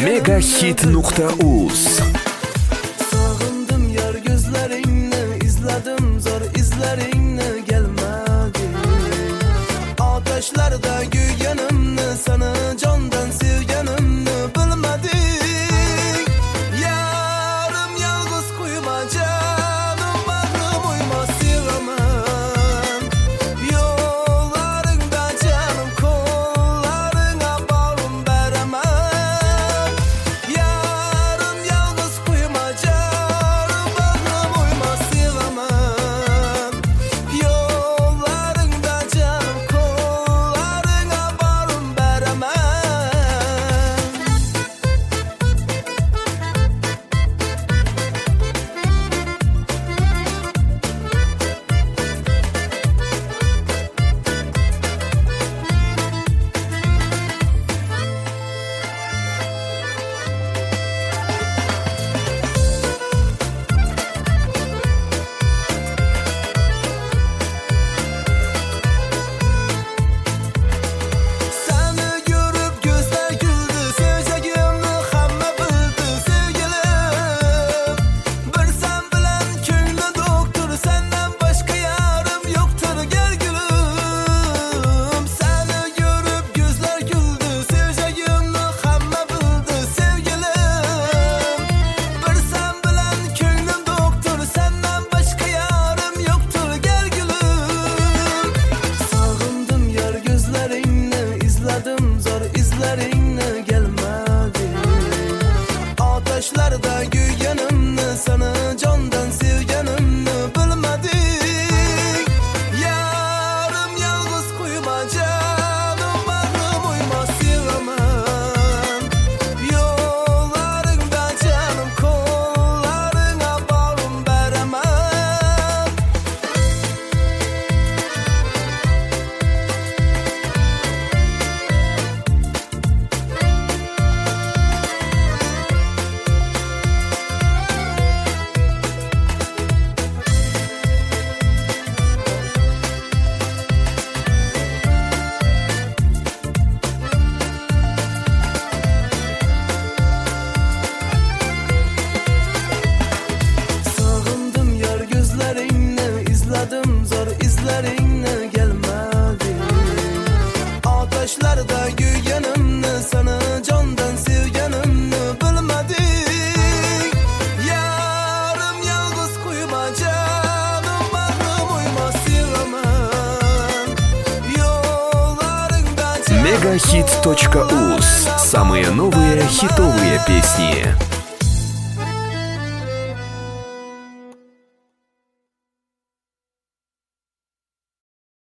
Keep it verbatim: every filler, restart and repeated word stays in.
Megahit nokta uz. Sağındım yar gözlerini, izledim zor izlerini, gelmedi. Ateşlerde güygenimni, sana candan sevgenimni bilmedik. Yarım yalnız koyma canım, bağrım uyma sevemem. Yollarında canım, kollarına bağrım veremem. Yarım yalnız koyma canım, bağrım uyma sevemem. Yollarında canım, kollarına bağrım veremem. Seni görüp gözler güldü, seveceğimi hamma bildi sevgilim. Bir sen bilen köngli doktor, senden başka yarım yoktur gel gülüm. Seni görüp gözler güldü, seveceğimi hamma bildi sevgilim. Bir sen bilen köngli doktor, senden başka yarım yoktur gel gülüm. Sağındım yar gözlerini, izledim zor izlerini, gelmedi. Ateşlerde güygenimni, sana candan sevgenimni bilmedik. Yarım yalnız koyma canım, bağrım uyma sevemem. Yollarında canım, kollarına bağrım veremem. Sağındım yar gözlerini, izledim zor izlerini, gelmedi. Ateşlerde güygenimni, sana candan sevgenimni bilmedik. Yarım yalnız koyma canım, bağrım uyma sevemem. Yollarında canım, Megahit точка уз. Самые новые хитовые песни.